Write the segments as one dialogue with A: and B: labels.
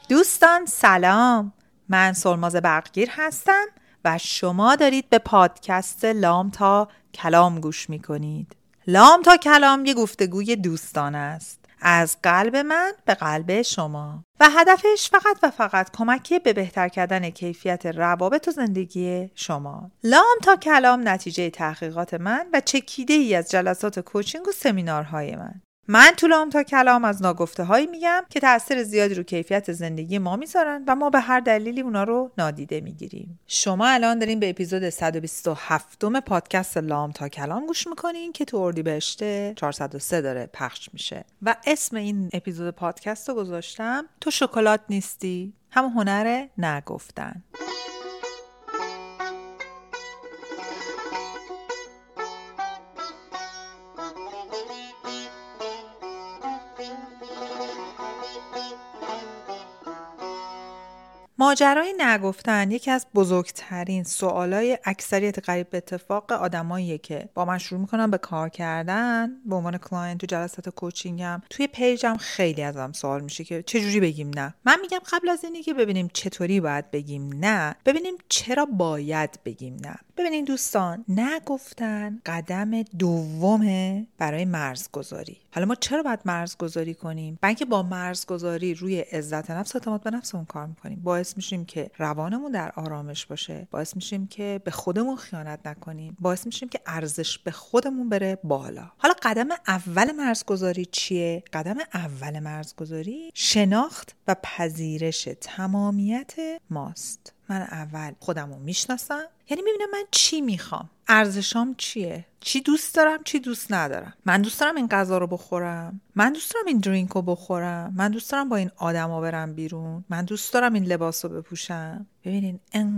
A: دوستان سلام، من سلماز برقگیر هستم و شما دارید به پادکست لام تا کلام گوش میکنید. لام تا کلام یه گفتگوی دوستانه است، از قلب من به قلب شما، و هدفش فقط و فقط کمکی به بهتر کردن کیفیت روابط و زندگی شما. لام تا کلام نتیجه تحقیقات من و چکیده ای از جلسات کوچینگ و سمینارهای من تو لام تا کلام از ناگفته هایی میگم که تأثیر زیادی رو کیفیت زندگی ما میذارن و ما به هر دلیلی اونا رو نادیده میگیریم. شما الان دارین به اپیزود 127 پادکست لام تا کلام گوش میکنین که تو اردیبهشت 403 داره پخش میشه و اسم این اپیزود پادکست رو گذاشتم تو شکلات نیستی، همون هنر نگفتن. ماجرای نگفتن یکی از بزرگترین سوالای اکثریت قریب به اتفاق آدماییه که با من شروع میکنم به کار کردن به عنوان کلاینت تو جلسات کوچینگم. توی پیجم خیلی ازم سوال میشه که چجوری بگیم نه. من میگم قبل از اینی که ببینیم چطوری باید بگیم نه، ببینیم چرا باید بگیم نه. ببینین دوستان، نگفتن قدم دومه برای مرزگذاری. حالا ما چرا باید مرزگذاری کنیم؟ برای اینکه با مرزگذاری روی عزت نفس، اعتماد به نفسمون کار میکنیم. باعث میشیم که روانمون در آرامش باشه، باعث میشیم که به خودمون خیانت نکنیم، باعث میشیم که ارزش به خودمون بره بالا. حالا قدم اول مرزگذاری چیه؟ قدم اول مرزگذاری شناخت و پذیرش تمامیت ماست. من اول خودمو میشناسم، یعنی میبینم من چی میخوام، ارزشام چیه، چی دوست دارم، چی دوست ندارم. من دوست دارم این غذا رو بخورم، من دوست دارم این درینک رو بخورم، من دوست دارم با این آدما برم بیرون، من دوست دارم این لباس رو بپوشم. ببینین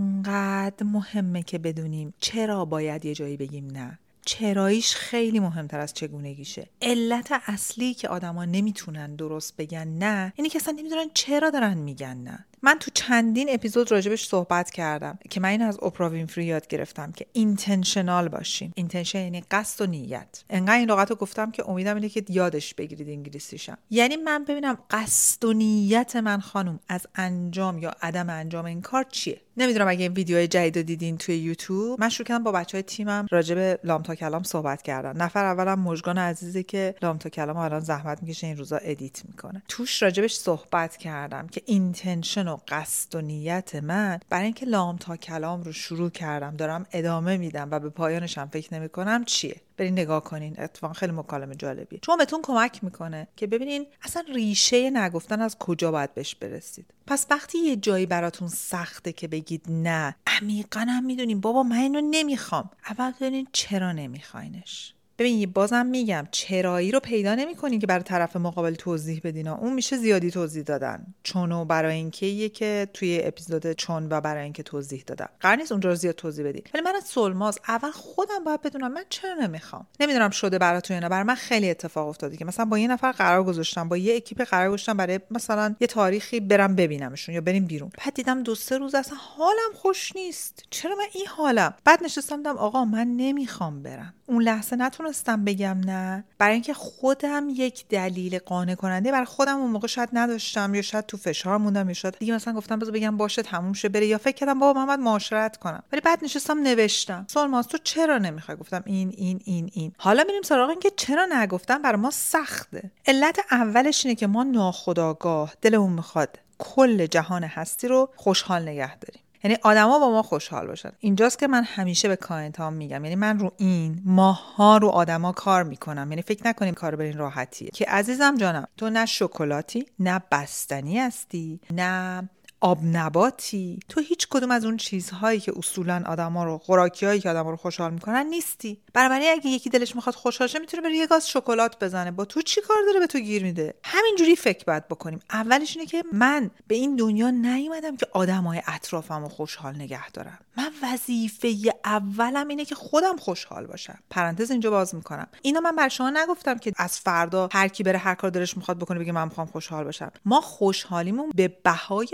A: انقدر مهمه که بدونیم چرا باید یه جایی بگیم نه. چراییش خیلی مهمتر از چگونگیشه. علت اصلی که آدما نمیتونن درست بگن نه اینی که اصلا نمیدونن چرا دارن میگن نه. من تو چندین اپیزود راجبش صحبت کردم که من این از اپرا وینفری یاد گرفتم که اینتنشنال باشیم. اینتنشن یعنی قصد و نیت. انقدر این لغت رو گفتم که امیدم اینه که یادش بگیرید انگلیسیشم. یعنی من ببینم قصد و نیت من خانم از انجام یا عدم انجام این کار چیه. نمیدونم اگه این ویدیوهای جدید رو دیدین توی یوتیوب، من شروع کردم با بچهای تیمم راجب لام تا کلام صحبت کردن. نفر اولم مژگان عزیزی که لام تا کلام الان زحمت میکشه این روزا ادیت میکنه. توش راجبش صحبت کردم که اینتنشن و قصد و نیت من برای اینکه لام تا کلام رو شروع کردم، دارم ادامه میدم و به پایانش هم فکر نمیکنم چیه. برین نگاه کنین، اتفاقا خیلی مکالمه جالبیه، چون بهتون کمک میکنه که ببینین اصلا ریشه نگفتن از کجا باید بهش برسید. پس وقتی یه جایی براتون سخته که بگید نه، عمیقاً هم میدونین بابا من اینو نمیخوام، اول ببینین چرا نمیخواینش. ببین بازم میگم چرایی رو پیدا نمی‌کنین که برای طرف مقابل توضیح بدین، اون میشه زیادی توضیح دادن. چونو برای اینکه یکی توی اپیزود چون و برای اینکه توضیح دادم قرار نیست اونجا رو زیاد توضیح بدین. ولی من از سلماز اول خودم باید بدونم من چرا نمیخوام. نمیدونم شده براتون یا نه، برای من خیلی اتفاق افتاده که مثلا با یه نفر قرار گذاشتم، با یه اکیپ قرار گذاشتم برای مثلا یه تاریخی برم ببینمشون یا بریم بیرون، بعد دیدم 2-3 روز اصلا حالم خوش نیست. چرا من این حالم؟ بعد نشستم دیدم آقا من نمیخوام برم. اون لحظه نتونستم بگم نه، برای اینکه خودم یک دلیل قانع کننده برای خودم اون موقع شاید نداشتم، یا شاید تو فشار موندم، یا شاید دیگه مثلا گفتم بذار بگم باشه تموم شه بره، یا فکر کردم بابا محمد معاشرت کنم. ولی بعد نشستم نوشتم سلماز تو چرا نمیخوای؟ گفتم این. حالا میریم سراغ این که چرا نگفتم برای ما سخته. علت اولش اینه که ما ناخودآگاه دلمون میخواد کل جهان هستی رو خوشحال نگه داریم، یعنی آدما با ما خوشحال باشن. اینجاست که من همیشه به کلاینتام میگم، یعنی من رو این ماها رو آدما کار میکنم، یعنی فکر نکنیم کار به این راحتیه که عزیزم جانم تو نه شکلاتی، نه بستنی هستی، نه آب نباتی، تو هیچ کدوم از اون چیزهایی که اصولا آدما رو، خوراکیایی که آدما رو خوشحال میکنن نیستی. بنابراین اگه یکی دلش میخواد خوشحال شه میتونه بره یه گاز شکلات بزنه، با تو چی کار داره به تو گیر میده؟ همینجوری فکر باید بکنیم. اولش اینه که من به این دنیا نیومدم که آدمای اطرافمو خوشحال نگه دارم. من وظیفه اولم اینه که خودم خوشحال باشم. پرانتز اینجا باز میکنم، اینو من بر شما نگفتم که از فردا هر کی بره هر کار دلش میخواد بکنه بگه من میخوام خوشحال باشم. ما خوشحالیمون به بهای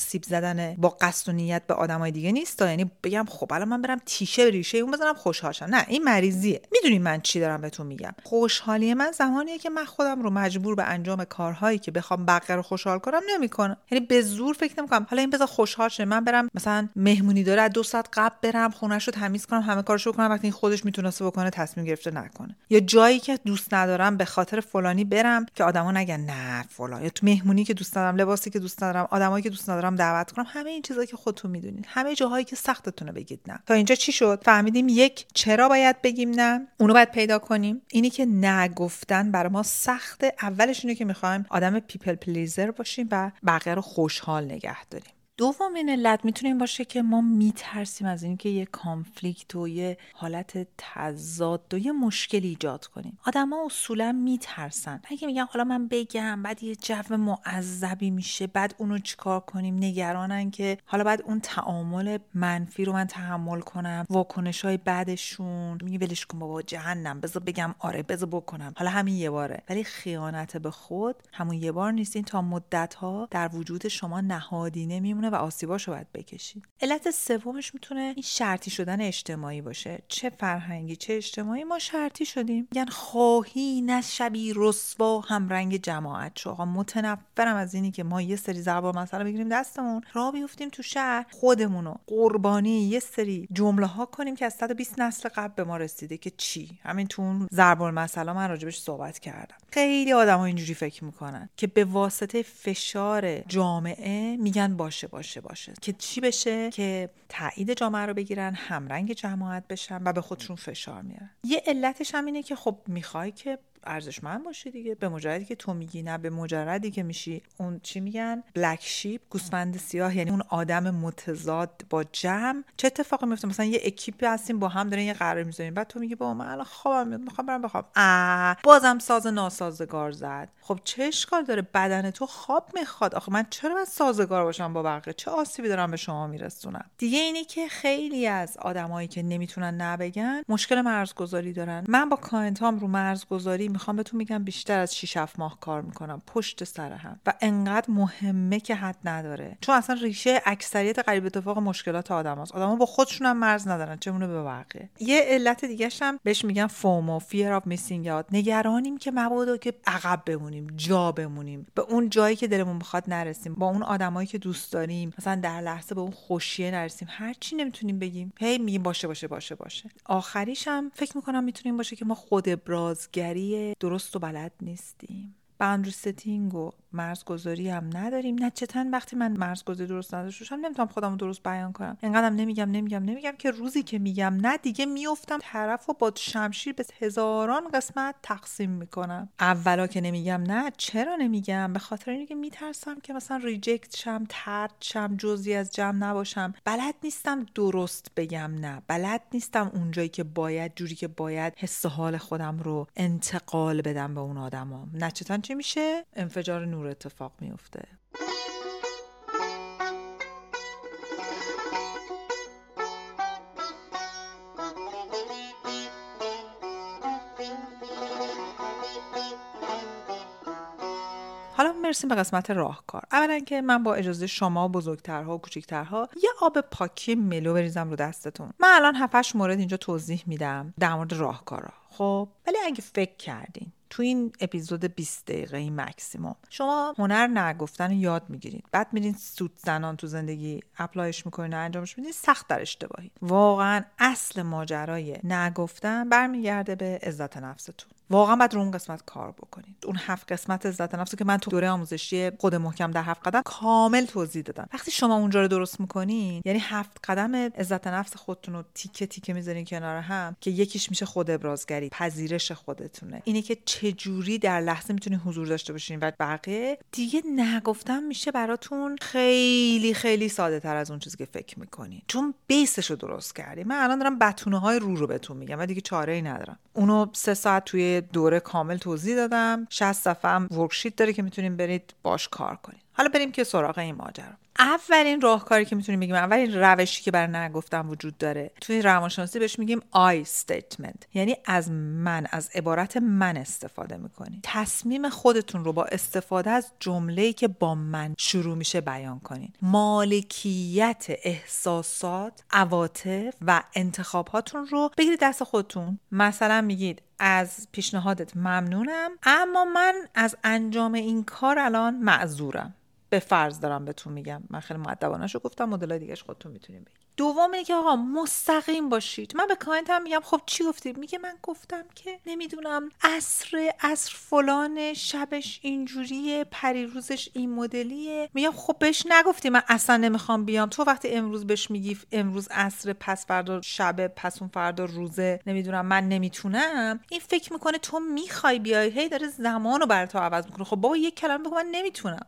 A: آسیب زدن با قصد و نیت به آدمای دیگه نیست، یعنی بگم خب الان من برم تیشه به ریشه اون بزنم خوشحال شم. نه، این مریضیه. میدونین من چی دارم بهتون میگم؟ خوشحالی من زمانیه که من خودم رو مجبور به انجام کارهایی که بخوام بقیه رو خوشحال کنم نمیکنم. یعنی به زور فکر نمیکنم حالا این بذار خوشحال شه، من برم مثلا مهمونی داره 2 ساعت قبل برم خونه‌شو تمیز کنم، همه کارشو کنم، وقتی این خودش میتونسته بکنه تصمیم گرفته نکنه. یا جایی که دوست ندارم به خاطر فلانی برم که آدما نگن نه فلان، یا تو مهمونی که دوست ندارم، لباسی که دوست ندارم، آدمایی که دوست ندارم دعوت کنم. همه این چیزایی که خودتون میدونید، همه جاهایی که سختتونه بگید نه. تا اینجا چی شد؟ فهمیدیم یک، چرا باید بگیم نه، اونو باید پیدا کنیم. اینی که نه گفتن برای ما سخته. اولش اینه که میخوایم آدم پیپل پلیزر باشیم و بقیه رو خوشحال نگه داریم. دومین علت میتونه این باشه که ما میترسیم از اینکه یه کانفلیکت و یه حالت تضاد و یه مشکلی ایجاد کنیم. آدما اصولا میترسن. اگه میگن حالا من بگم بعد یه جو معذبی میشه، بعد اونو چیکار کنیم؟ نگرانن که حالا بعد اون تعامل منفی رو من تحمل کنم، واکنش‌های بعدشون میگه ولش کن بابا جهنم، بذار بگم آره بذار بکنم، حالا همین یه باره. ولی خیانت به خود همون یه بار نیستین، تا مدت‌ها در وجود شما نهادینه میمونه و آسیباشو باید بکشید. علت سومش میتونه این شرطی شدن اجتماعی باشه. چه فرهنگی چه اجتماعی ما شرطی شدیم. میگن خواهی نشبی رسوا هم رنگ جماعت شو. آقا متنفرم از اینی که ما یه سری ضرب المثل بگیریم دستمون، راه بیفتیم تو شهر، خودمونو قربانی یه سری جمله ها کنیم که از 120 نسل قبل به ما رسیده که چی؟ همین تو اون ضرب المثل من راجبش صحبت کردم. خیلی آدم‌ها اینجوری فکر میکنن که به واسطه فشار جامعه میگن باشه که چی بشه؟ که تایید جامعه رو بگیرن، همرنگ جماعت بشن و به خودشون فشار میارن. یه علتش هم اینه که خب میخوای که ارزشمند باشی دیگه. به مجردی که تو میگی نه، به مجردی که میشی اون چی میگن بلک شیپ، گوسفند سیاه، یعنی اون آدم متضاد با جمع. چه اتفاقی میفته؟ مثلا یه اکیپی هستیم با هم دارن یه قرار میذاریم، بعد تو میگی بابا من الان خوابم میاد میخوام برم بخوام، بازم ساز ناسازگار زد. خب چه اشکال داره؟ بدن تو خواب میخواد. آخه من چرا باید سازگار باشم با بقیه؟ چه آسیبی دارم به شما میرسونم؟ دیگه اینی که خیلی از آدمایی که نمیتونن نبگن مشکل مرزگذاری دارن. من با کلاینتام رو مرزگذاری میخوام بهتون میگم بیشتر از 6-7 ماه کار میکنم پشت سر هم و انقدر مهمه که حد نداره، چون اصلا ریشه اکثریت قریب اتفاق مشکلات آدماست. آدما با خودشون هم مرز ندارن، چه به بقیه. یه علت دیگه هم بهش میگن فومو، fear of missing out. نگرانیم که مبادا که عقب بمونیم، جا بمونیم، به اون جایی که دلمون بخواد نرسیم، با اون آدمایی که دوست داریم مثلا در لحظه به اون خوشیه نرسیم. هر چی نمیتونیم بگیم، هی میگیم باشه. آخریش هم فکر میکنم میتونیم باشه که ما خود ابرازگری درست و بلد نیستیم. باندری ستینگ و مرزگذاری هم نداریم. نچتاً وقتی من مرزگذاری درست نداشته باشم نمیتونم خودم رو درست بیان کنم. اینقدرم نمیگم که روزی که میگم نه دیگه میافتم طرفو با شمشیر به هزاران قسمت تقسیم میکنم. اولا که نمیگم نه. چرا نمیگم؟ به خاطر اینکه میترسم که مثلا ریجکت شم، طرد شم، جزئی از جمع نباشم. بلد نیستم درست بگم نه. بلد نیستم اونجایی که باید، جوری که باید حس و حال خودم رو انتقال بدم به اون آدما. نچتاً چی میشه؟ انفجار نور اتفاق میفته. حالا برسیم به قسمت راهکار. اولا که من با اجازه شما بزرگترها و کوچیکترها یه آب پاکی ملو بریزم رو دستتون. من الان 7-8 مورد اینجا توضیح میدم در مورد راهکارا. خب ولی اگه فکر کردین تو این اپیزود 20 دقیقه‌ای مکسیموم شما هنر نگفتن یاد میگیرید، بعد میرین سود زنان تو زندگی اپلایش میکنین و انجامش میدین، سخت در اشتباهی. واقعا اصل ماجرای نگفتن برمیگرده به عزت نفستون. واقعا باید رو اون قسمت کار بکنید. اون 7 قسمت عزت نفسی که من تو دوره آموزشی خود محکم در 7 قدم کامل توضیح دادم. وقتی شما اونجا رو درست میکنین، یعنی 7 قدم عزت نفس خودتون رو تیکه تیکه میذارین کنار هم که یکیش میشه خود ابرازگری، پذیرش خودتونه. اینه که چجوری در لحظه میتونین حضور داشته باشین و بقیه دیگه نگفتم میشه براتون خیلی خیلی ساده تر از اون چیزی که فکر میکنین، چون بیسش رو درست کردیم. من الان دارم بتونه های رو بهتون میگم و دیگه چاره‌ای ندارم. اونو 3 ساعت توی دوره کامل توضیح دادم. 60 صفحه هم ورکشیت داره که میتونین برید باش کار کنین. حالا بریم که سراغ این ماجرا. اولین راهکاری که میتونیم بگیم، اولین روشی که برای نگفتن وجود داره توی روانشناسی بهش میگیم I statement، یعنی از عبارت من استفاده میکنید. تصمیم خودتون رو با استفاده از جمله‌ای که با من شروع میشه بیان کنین. مالکیت احساسات، عواطف و انتخاباتون رو بگیرید دست خودتون. مثلا میگید از پیشنهادت ممنونم، اما من از انجام این کار الان معذورم. به فرض دارم بهتون میگم، من خیلی مؤدبانه‌شو گفتم، مدلای دیگه‌اش خودتون میتونین بگید. دوم اینه که آقا مستقیم باشید. من به کلاینتم میگم خب چی گفتی؟ میگه من گفتم که نمیدونم عصر فلان، شبش اینجوریه، پریروزش این مدلیه. میگم خب بهش نگفتی من اصلا نمیخوام بیام؟ تو وقتی امروز بهش میگی امروز عصر، پس فردا شب، پس اون فردا روزه، نمیدونم من نمیتونم، این فکر میکنه تو میخوای بیای، هی داره زمانو برات عوض میکنه. خب بابا یک کلمه بگو من نمیتونم.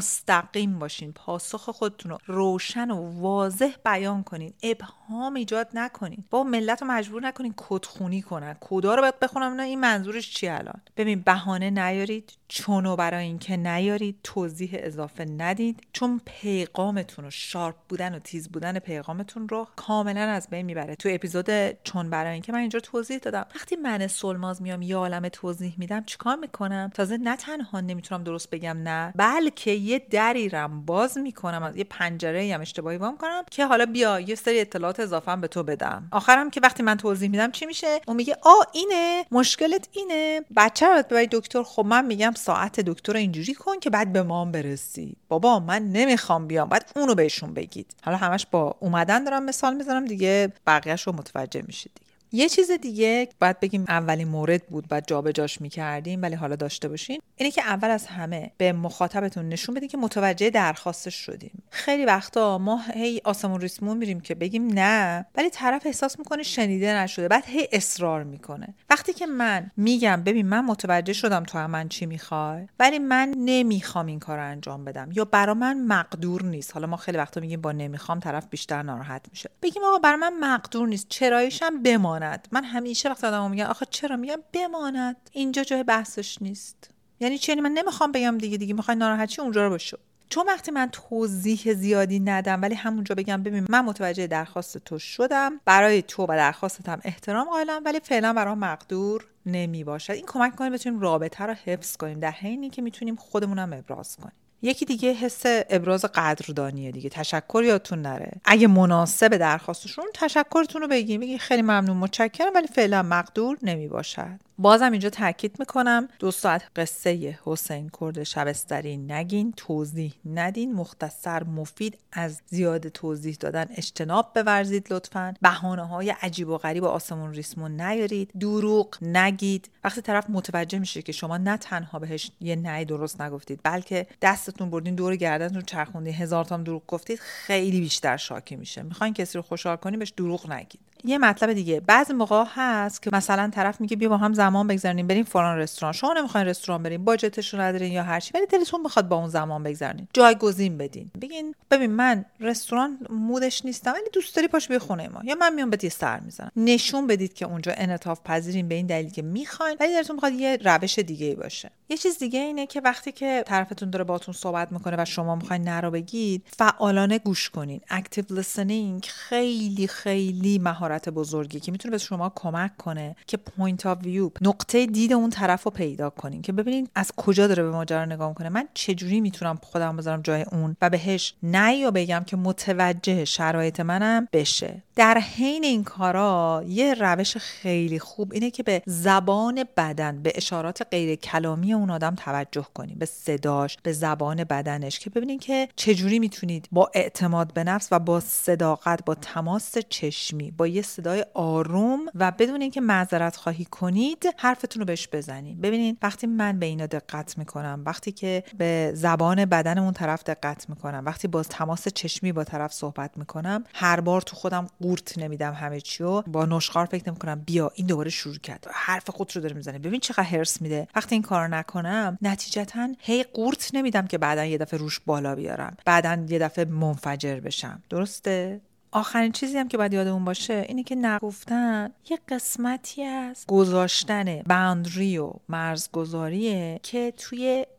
A: مستقیم باشین، پاسخ خودتون رو روشن و واضح بیان کنین، ابهام ایجاد نکنین. با ملت رو مجبور نکنین کدخونی کنن، کدا رو باید بخونم نه این منظورش چی الان. ببین بهانه نیارید، چونو برای این که نیارید، توضیح اضافه ندید، چون پیغامتون رو، شارپ بودن و تیز بودن پیغامتون رو کاملا از بین میبره. تو اپیزود چون برای این که من اینجا توضیح دادم وقتی من سلماز میام یه عالمه توضیح میدم چیکار میکنم؟ تازه نه تنها نمیتونم درست بگم نه، بلکه یه دری رم باز میکنم، از یه پنجره‌ای هم اشتباهی وا میکنم که حالا بیا یه سری اطلاعات اضافه هم به تو بدم. آخرم که وقتی من توضیح میدم چی میشه؟ اون میگه اینه مشکلت، اینه بچه رو ببری دکتر. خب من میگم ساعت دکتر اینجوری کن که بعد به ما برسی. بابا من نمیخوام بیام، بعد اونو بهشون بگید. حالا همش با اومدن دارم مثال میزنم دیگه، بقیه‌اش رو متوجه میشید دیگه. یه چیز دیگه باید بگیم، اولین مورد بود بعد جابجاش می‌کردیم ولی حالا داشته باشین، اینه که اول از همه به مخاطبتون نشون بدین که متوجه درخواستش شدیم. خیلی وقتا ما هی آسمون ریسمون میریم که بگیم نه، ولی طرف احساس میکنه شنیده نشده، بعد هی اصرار میکنه. وقتی که من میگم ببین من متوجه شدم تو هم من چی میخوای، ولی من نمیخوام این کارو انجام بدم یا برا من مقدور نیست. حالا ما خیلی وقتا میگیم با نمیخوام طرف بیشتر ناراحت میشه. بگیم آقا برا من مقدور نیست، چراییشم بماند. من همیشه وقتی آدمو میگن آخه چرا، میگم بماند، اینجا جای بحثش نیست. یعنی چی؟ یعنی من نمیخوام بگم دیگه میخوای ناراحتی اونجا رو بشو. چون وقتی من توضیح زیادی ندم ولی همونجا بگم ببین من متوجه درخواست تو شدم، برای تو و درخواستم احترام قائلم، ولی فعلا برام مقدور نمی باشد، این کمک کنه بتونیم رابطه رو حفظ کنیم در حینی که میتونیم خودمونم ابراز کنیم. یکی دیگه حس ابراز قدردانیه دیگه. تشکر یادتون نره، اگه مناسب درخواستشون تشکرتون رو بگی خیلی ممنون متشکرم ولی فعلا مقدور نمی باشد. بازم اینجا تاکید میکنم 2 ساعت قصه حسین کرد شبستری نگین، توضیح ندین، مختصر مفید، از زیاد توضیح دادن اجتناب بورزید لطفاً. بهانه‌های عجیب و غریب و آسمون ریسمون نیارید، دروغ نگید. وقتی طرف متوجه میشه که شما نه تنها بهش یه نه درست نگفتید بلکه دستتون بردین دور گردنتون چرخوندین، 1000 تا دروغ گفتید، خیلی بیشتر شاکی میشه. میخواین کسی رو خوشحال کنین بهش دروغ نگید. یه مطلب دیگه، بعضی موقع هست که مثلا طرف میگه بیا با هم زمان بگذرونیم، بریم فلان رستوران، شما نمیخواین رستوران بریم، باجتش رو ندارین یا هر چی، ولی دلتون میخواد با اون زمان بگذرونین، جایگزین بدین. بگین ببین من رستوران مودش نیستم ولی دوست داری پاش بیا خونه ما، یا من میام بهت یه سر میزنم. نشون بدید که اونجا انعطاف پذیرین به این دلیل که میخواین ولی دلتون میخواد یه روش دیگه‌ای باشه. یه چیز دیگه اینه که وقتی که طرفتون داره باهاتون صحبت میکنه و شما میخواین نه رو بگید، فعالانه گوش کنین. اکتیو لیسنینگ خیلی خیلی مهارت بزرگی که میتونه به شما کمک کنه که پوینت آف ویو، نقطه دید اون طرف رو پیدا کنین که ببینین از کجا داره به ماجرا نگاه میکنه، من چجوری میتونم خودم بذارم جای اون و بهش نه یا بگم که متوجه شرایط منم بشه. در حین این کارا یه روش خیلی خوب اینه که به زبان بدن، به اشارات غیر کلامی اون آدم توجه کنین، به صداش، به زبان بدنش، که ببینین که چجوری میتونید با اعتماد به نفس و با صداقت، با تماس چشمی، با یه صدای آروم و بدون اینکه معذرت خواهی کنید حرفتون رو بهش بزنین. ببینین وقتی من به اینا دقت میکنم، وقتی که به زبان بدن اون طرف دقت میکنم، وقتی با تماس چشمی با طرف صحبت میکنم، هر بار تو خودم قورت نمیدم همه چیو، با نشخوار فکر نمیکنم بیا این دوباره شروع کرد حرف خودش رو داره میزنه ببین چقدر هرس میده. وقتی این کارو نکنم نتیجتا هی قورت نمیدم که بعدن یه دفعه روش بالا بیارم، بعدن یه دفعه منفجر بشم. درسته؟ آخرین چیزی هم که باید یادمون باشه اینه که نگفتن یه قسمتی از گذاشتن باوندری و مرزگذاریه که توی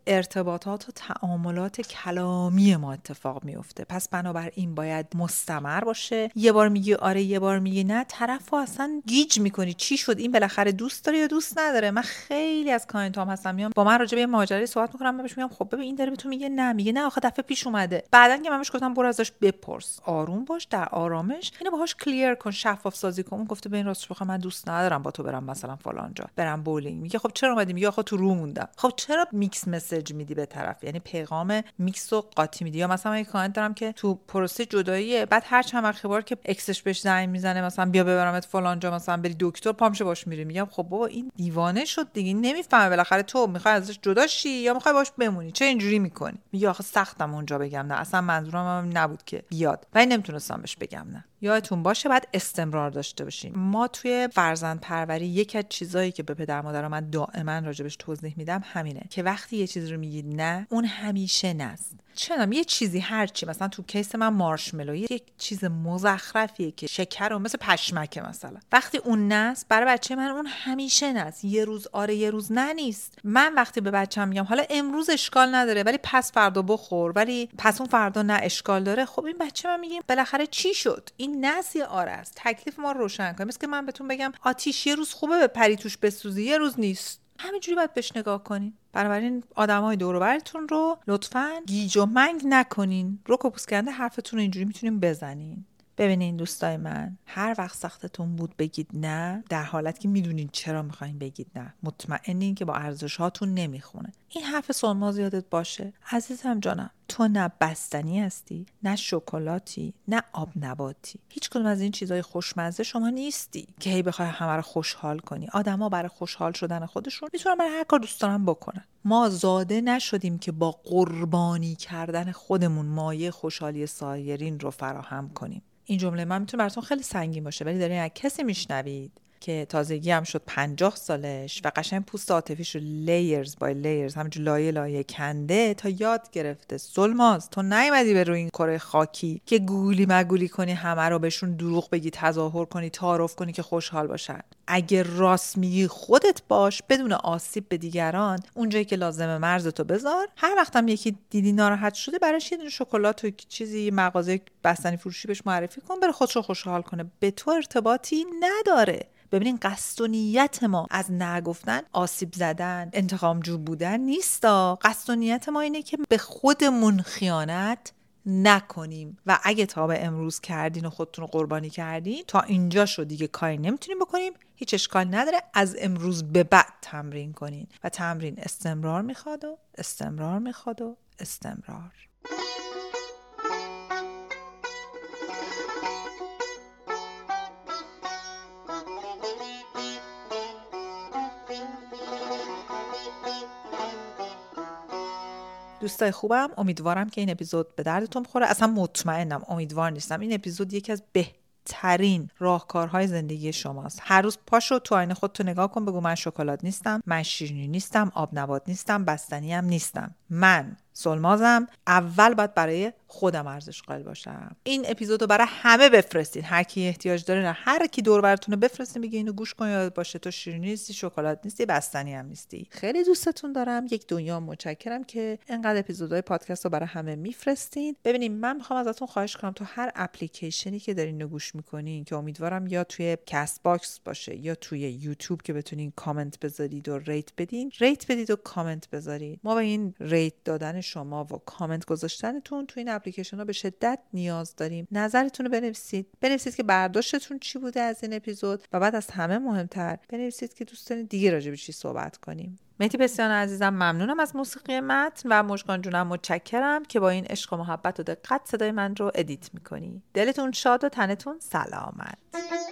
A: ارتباطات و تعاملات کلامی ما اتفاق میفته. پس بنابراین باید مستمر باشه. یه بار میگی آره، یه بار میگی نه، طرفو اصلا گیج میکنی. چی شد؟ این بالاخره دوست داره یا دوست نداره؟ من خیلی از کلاینتام هستم میام با من راجع به یه ماجرا صحبت میکنم، من بهش میگم خب ببین این داره به تو میگه نه، میگه نه آخه دفعه پیش اومده. بعدن که من بهش گفتم برو ازش بپرس، آروم باش، در آرامش اینو باهاش کلیر کن، شفاف سازی کن. اون گفته ببین راستش بخوام من دوست ندارم با تو برم مثلا فلان جا، برم بولینگ. میگه خب چرا اومدی؟ میگه آخه تو رو موندم. خب چرا میکس مسیج میدی به طرف؟ یعنی پیغام میکس و قاطی میدی. یا مثلا من کلاینت دارم که تو پروسه جداییه، بعد هر چند وقت خبر که اکسش بهش زنگ میزنه مثلا بیا ببرمت فلان جا، مثلا بری دکتر، پامشه باش میره. میگم خب بابا این دیوانه شد دیگه، نمیفهمه بالاخره تو میخوای ازش جدا شی یا میخوای باش بمونی، چه اینجوری میکنی؟ میگه آخه سختم اونجا بگم نه، اصلا منظورم هم نبود که بیاد و نمیتونستم بهش بگم نه. یادتون باشه بعد استمرار داشته باشین. ما توی فرزند پروری یکی از چیزایی که به پدر مادر من دائما راجبش توضیح میدم همینه که وقتی یه چیز رو میگید نه، اون همیشه نه است. چنم یه چیزی هرچی، مثلا تو کیس من مارشملو یک چیز مزخرفیه که شکر و مثل پشمکه مثلا، وقتی اون نست برای بچه من اون همیشه نست. یه روز آره یه روز نه نیست. من وقتی به بچه‌م میگم حالا امروز اشکال نداره ولی پس فردا بخور، ولی پس اون فردا نه اشکال داره، خب این بچه من میگیم بالاخره چی شد؟ این نس یا آره است. تکلیف ما رو روشن کنیم. مثل که من بهتون بگم آتیش یه روز خوبه به پری توش بسوزی، یه روز نیست. همینجوری باید بهش نگاه کنین. بنابراین آدمای دور و برتون رو لطفاً گیج و منگ نکنین. رک و پوسکنده حرفتون رو اینجوری میتونین بزنین. ببینین دوستای من، هر وقت سختتون بود بگید نه، در حالت که میدونین چرا میخواین بگید نه. مطمئنین که با ارزشاتون نمیخونه. این حرف سلماز یادت باشه. عزیزم جانم، تو نه بستنی هستی، نه شکلاتی، نه آب نباتی. هیچ کدوم از این چیزای خوشمزه شما نیستی که هی بخوای همه رو خوشحال کنی. آدما برای خوشحال شدن خودشون میتونن برای هر کار دوست دارن بکنن. ما زاده نشدیم که با قربانی کردن خودمون مایه خوشحالی سایرین رو فراهم کنیم. این جمله من میتونه براتون خیلی سنگین باشه، ولی دارین از کسی میشنوید که تازگی هم شد 50 سالش و قشنگ پوست عاطفیش رو لیرز بای لیرز همینجور لایه لایه کنده تا یاد گرفته. سلماز تو نیومدی به روی این کره خاکی که گولی مگولی کنی، همه رو بهشون دروغ بگی، تظاهر کنی، تعارف کنی که خوشحال باشن. اگه راست میگی خودت باش بدون آسیب به دیگران. اونجایی که لازمه مرزتو بذار. هر وقتم یکی دیدی ناراحت شده براش یه دونه شکلات و چیزی مغازه بستنی فروشی بهش معرفی کن، بره خودشو خوشحال کنه. به تو ارتباطی نداره. ببینین قصد و نیت ما از نگفتن، آسیب زدن، انتقامجو بودن نیستا. قصد و نیت ما اینه که به خودمون خیانت نکنیم و اگه تا به امروز کردین و خودتون رو قربانی کردین، تا اینجا شد دیگه کاری نمیتونیم بکنیم. هیچ اشکال نداره. از امروز به بعد تمرین کنین و تمرین استمرار میخواد و استمرار میخواد و استمرار. دوستای خوبم، امیدوارم که این اپیزود به دردتون بخوره. اصلا مطمئنم، امیدوار نیستم، این اپیزود یکی از بهترین راهکارهای زندگی شماست. هر روز پاشو تو آینه خودتو نگاه کن، بگو من شکلات نیستم، من شیرینی نیستم، آب نبات نیستم، بستنی هم نیستم. من سلمازم. اول باید برای خودم ارزش قائل باشم. این اپیزودو برای همه بفرستین، هر کی احتیاج داره. نه هر کی دور براتونه بفرستین، بگه اینو گوش کن، یاد باشه تو شیرینی نیستی، شکلات نیستی، بستنی هم نیستی. خیلی دوستتون دارم. یک دنیا متشکرم که اینقدر اپیزودهای پادکست رو برای همه میفرستین. ببینید من میخوام ازتون خواهش کنم تو هر اپلیکیشنی که دارین گوش میکنین، که امیدوارم یا توی کست باکس باشه یا توی یوتیوب که بتونین کامنت بذارید و ریت بدین، ریت بدید و کامنت بذارید. ما به این ریت دادن شما و کامنت گذاشتنتون تو این اپلیکیشن ها به شدت نیاز داریم. نظرتون رو بنویسید که برداشتتون چی بوده از این اپیزود و بعد از همه مهمتر بنویسید که دوست دارین دیگه راجع به چی صحبت کنیم. مهدی بسیار عزیزم ممنونم از موسیقی متن و مژگان جونم متشکرم که با این عشق و محبت و دقت صدای من رو ادیت میکنی. دلتون شاد و تنتون سلامت.